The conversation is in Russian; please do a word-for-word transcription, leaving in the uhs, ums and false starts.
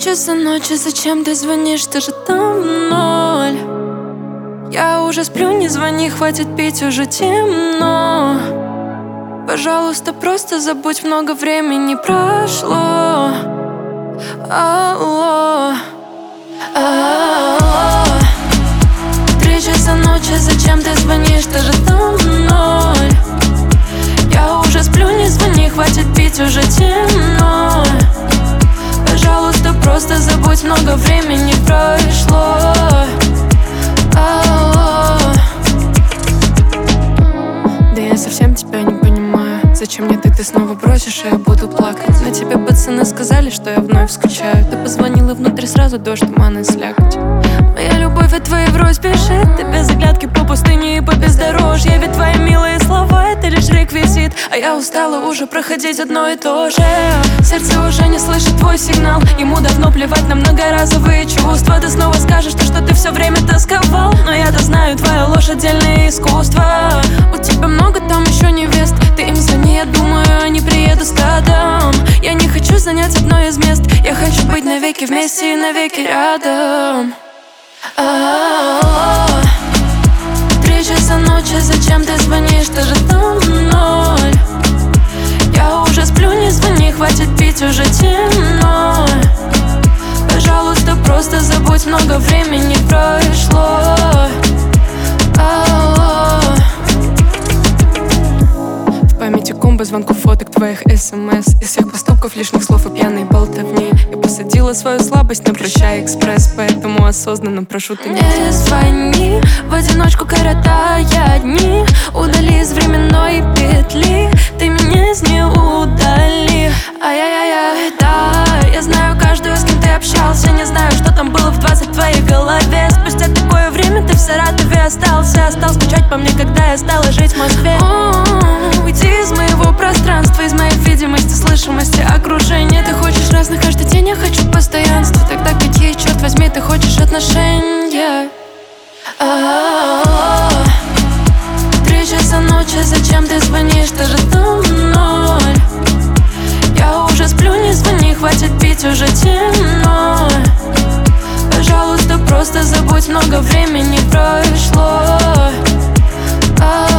часа ночи, зачем ты звонишь, ты же там в ноль. Я уже сплю, не звони, хватит пить, уже темно. Пожалуйста, просто забудь, много времени прошло. Алло, алло. Три часа ночи, зачем ты звонишь, ты же там в ноль. Я уже сплю, не звони, хватит пить, уже темно. Пожалуйста, просто забудь, много времени прошло. Алло. Да я совсем тебя не понимаю. Зачем мне ты, ты снова бросишь, и я буду плакать? На тебе пацаны сказали, что я вновь скучаю. Ты позвонила внутри, сразу дождь, туман и слякоть. Моя любовь от твоей врозь спешит. Ты без оглядки по пустыне и по бездорожью. Ведь твои милые слова — это лишь реквизит. А я устала уже проходить одно и то же. Сердце уже не слышит твой сигнал. Ему давно плевать на многоразовые чувства. Ты снова скажешь то, что ты все время тосковал. Но я-то знаю, твоя ложь — отдельное искусство. У тебя много там еще невест. Ты им звони, я думаю, они приедут стадом. Я не хочу занять одно из мест. Я хочу быть навеки вместе и навеки рядом. Алло. Три часа ночи, зачем ты звонишь, ты же там в ноль. Я уже сплю, не звони, хватит пить, уже темно. Пожалуйста, просто забудь, много времени прошло. Алло. В памяти комбо звонков, фоток, твоих смс. Из всех поступков, лишних слов и пьяной болтовни. Я посадила свою слабость на прощай экспресс. Поэтому осознанно прошу, ты не звони, в одиночку коротая дни. Удали из временной петли, ты меня из нее удали. Ай-яй-яй-яй, да, я знаю каждую, с кем ты общался. Не знаю, что там было в двадцать в твоей голове. Спустя такое время ты в Саратове остался. Стал скучать по мне, когда я стала жить в Москве. О-о-о, уйди из моего пространства, из моей видимости, слышимости, окружения. Ты хочешь раз на каждый день, я хочу постоянства. Тогда какие, черт возьми, ты хочешь отношения? Алло. Три часа ночи, зачем ты звонишь, ты же там в ноль. Я уже сплю, не звони, хватит пить, уже темно. Пожалуйста, просто забудь, много времени прошло. Алло.